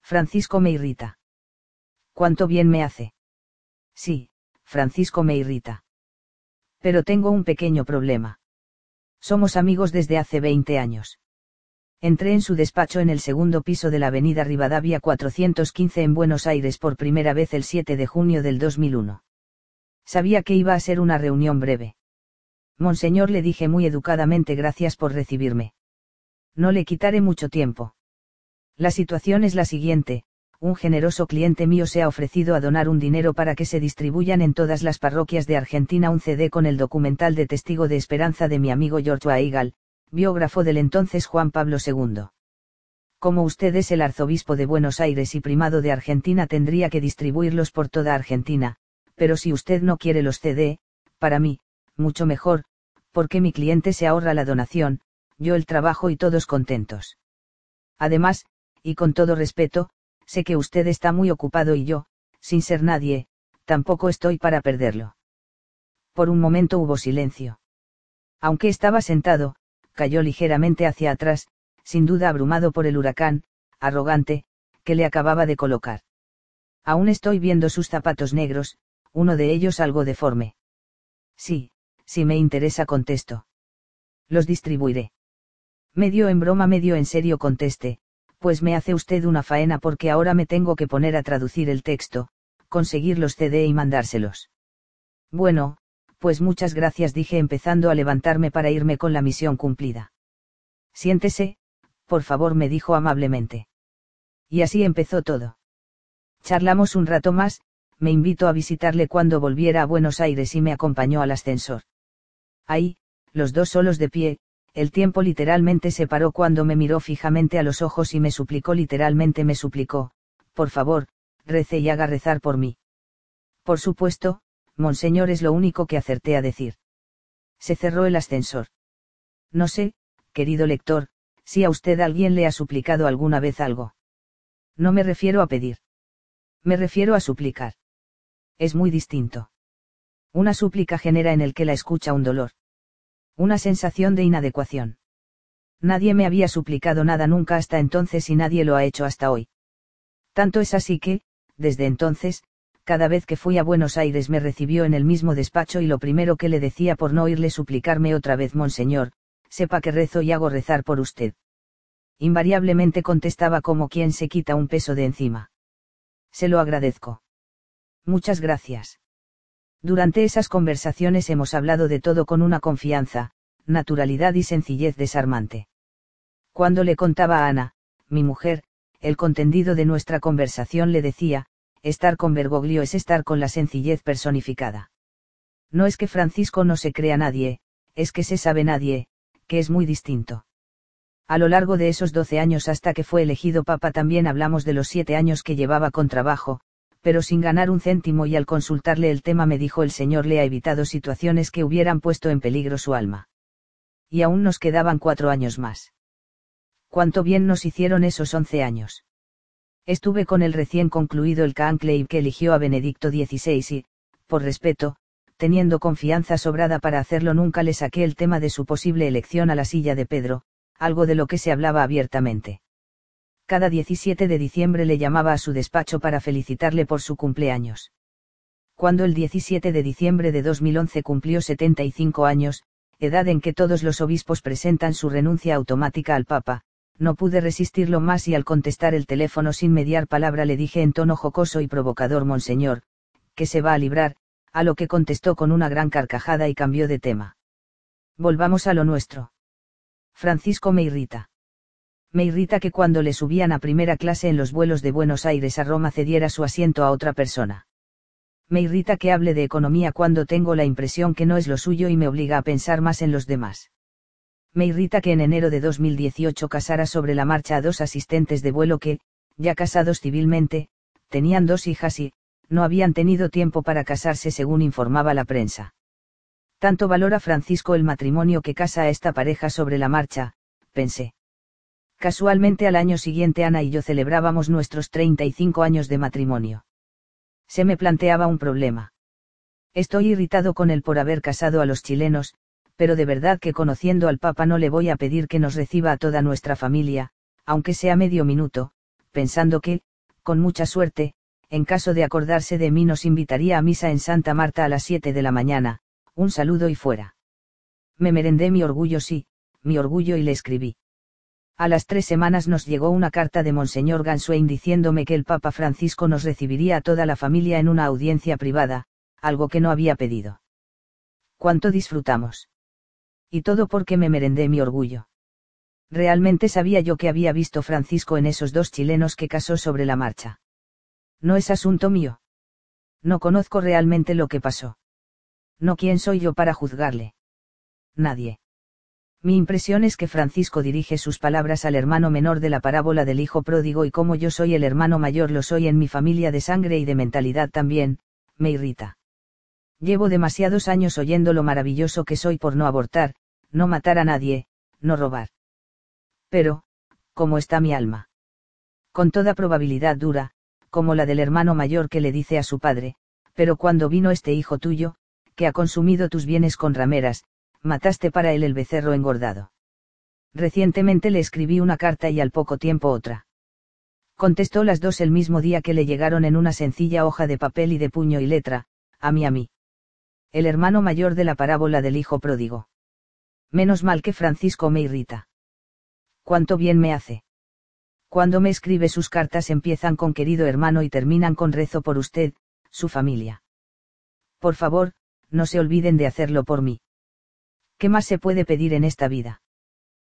Francisco me irrita. ¿Cuánto bien me hace? Sí, Francisco me irrita. Pero tengo un pequeño problema. Somos amigos desde hace 20 años. Entré en su despacho en el segundo piso de la avenida Rivadavia 415 en Buenos Aires por primera vez el 7 de junio del 2001. Sabía que iba a ser una reunión breve. Monseñor, le dije muy educadamente, gracias por recibirme. No le quitaré mucho tiempo. La situación es la siguiente: un generoso cliente mío se ha ofrecido a donar un dinero para que se distribuyan en todas las parroquias de Argentina un CD con el documental de Testigo de Esperanza de mi amigo George Weigel, biógrafo del entonces Juan Pablo II. Como usted es el arzobispo de Buenos Aires y primado de Argentina, tendría que distribuirlos por toda Argentina, pero si usted no quiere los CD, para mí, mucho mejor, porque mi cliente se ahorra la donación, yo el trabajo y todos contentos. Además, y con todo respeto, sé que usted está muy ocupado y yo, sin ser nadie, tampoco estoy para perderlo. Por un momento hubo silencio. Aunque estaba sentado, cayó ligeramente hacia atrás, sin duda abrumado por el huracán, arrogante, que le acababa de colocar. Aún estoy viendo sus zapatos negros, uno de ellos algo deforme. Sí, si me interesa, contestó. Los distribuiré. Medio en broma, medio en serio contesté, pues me hace usted una faena porque ahora me tengo que poner a traducir el texto, conseguir los CD y mandárselos. Bueno, pues muchas gracias, dije empezando a levantarme para irme con la misión cumplida. Siéntese, por favor, me dijo amablemente. Y así empezó todo. Charlamos un rato más, me invitó a visitarle cuando volviera a Buenos Aires y me acompañó al ascensor. Ahí, los dos solos de pie, el tiempo literalmente se paró cuando me miró fijamente a los ojos y me suplicó, literalmente me suplicó: por favor, rece y haga rezar por mí. Por supuesto, monseñor, es lo único que acerté a decir. Se cerró el ascensor. No sé, querido lector, si a usted alguien le ha suplicado alguna vez algo. No me refiero a pedir. Me refiero a suplicar. Es muy distinto. Una súplica genera en el que la escucha un dolor. Una sensación de inadecuación. Nadie me había suplicado nada nunca hasta entonces y nadie lo ha hecho hasta hoy. Tanto es así que, desde entonces, cada vez que fui a Buenos Aires me recibió en el mismo despacho y lo primero que le decía, por no oírle suplicarme otra vez: monseñor, sepa que rezo y hago rezar por usted. Invariablemente contestaba como quien se quita un peso de encima. Se lo agradezco. Muchas gracias. Durante esas conversaciones hemos hablado de todo con una confianza, naturalidad y sencillez desarmante. Cuando le contaba a Ana, mi mujer, el contenido de nuestra conversación, le decía: estar con Bergoglio es estar con la sencillez personificada. No es que Francisco no se crea nadie, es que se sabe nadie, que es muy distinto. A lo largo de esos 12 años hasta que fue elegido papa también hablamos de los 7 años que llevaba con trabajo, pero sin ganar un céntimo, y al consultarle el tema me dijo: el Señor le ha evitado situaciones que hubieran puesto en peligro su alma. Y aún nos quedaban 4 años más. Cuánto bien nos hicieron esos 11 años. Estuve con el recién concluido el conclave que eligió a Benedicto XVI y, por respeto, teniendo confianza sobrada para hacerlo, nunca le saqué el tema de su posible elección a la silla de Pedro, algo de lo que se hablaba abiertamente. Cada 17 de diciembre le llamaba a su despacho para felicitarle por su cumpleaños. Cuando el 17 de diciembre de 2011 cumplió 75 años, edad en que todos los obispos presentan su renuncia automática al Papa, no pude resistirlo más y al contestar el teléfono sin mediar palabra le dije en tono jocoso y provocador: monseñor, que se va a librar, a lo que contestó con una gran carcajada y cambió de tema. Volvamos a lo nuestro. Francisco me irrita. Me irrita que cuando le subían a primera clase en los vuelos de Buenos Aires a Roma cediera su asiento a otra persona. Me irrita que hable de economía cuando tengo la impresión que no es lo suyo y me obliga a pensar más en los demás. Me irrita que en enero de 2018 casara sobre la marcha a 2 asistentes de vuelo que, ya casados civilmente, tenían 2 hijas y, no habían tenido tiempo para casarse según informaba la prensa. Tanto valora Francisco el matrimonio que casa a esta pareja sobre la marcha, pensé. Casualmente al año siguiente Ana y yo celebrábamos nuestros 35 años de matrimonio. Se me planteaba un problema. Estoy irritado con él por haber casado a los chilenos, pero de verdad que conociendo al Papa no le voy a pedir que nos reciba a toda nuestra familia, aunque sea medio minuto, pensando que, Con mucha suerte, en caso de acordarse de mí nos invitaría a misa en Santa Marta a las 7 de la mañana, un saludo y fuera. Me merendé mi orgullo, sí, mi orgullo, y le escribí. A las 3 semanas nos llegó una carta de Monseñor Ganswein diciéndome que el Papa Francisco nos recibiría a toda la familia en una audiencia privada, algo que no había pedido. ¿Cuánto disfrutamos? Y todo porque me merendé mi orgullo. Realmente sabía yo que había visto Francisco en esos 2 chilenos que casó sobre la marcha. No es asunto mío. No conozco realmente lo que pasó. No, ¿quién soy yo para juzgarle? Nadie. Mi impresión es que Francisco dirige sus palabras al hermano menor de la parábola del hijo pródigo, y como yo soy el hermano mayor, lo soy en mi familia de sangre y de mentalidad también, me irrita. Llevo demasiados años oyendo lo maravilloso que soy por no abortar, no matar a nadie, no robar. Pero, ¿cómo está mi alma? Con toda probabilidad dura, como la del hermano mayor que le dice a su padre: pero cuando vino este hijo tuyo, que ha consumido tus bienes con rameras, mataste para él el becerro engordado. Recientemente le escribí una carta y al poco tiempo otra. Contestó las 2 el mismo día que le llegaron en una sencilla hoja de papel y de puño y letra: a mí. El hermano mayor de la parábola del hijo pródigo. Menos mal que Francisco me irrita. Cuánto bien me hace. Cuando me escribe, sus cartas empiezan con querido hermano y terminan con rezo por usted, su familia. Por favor, no se olviden de hacerlo por mí. ¿Qué más se puede pedir en esta vida?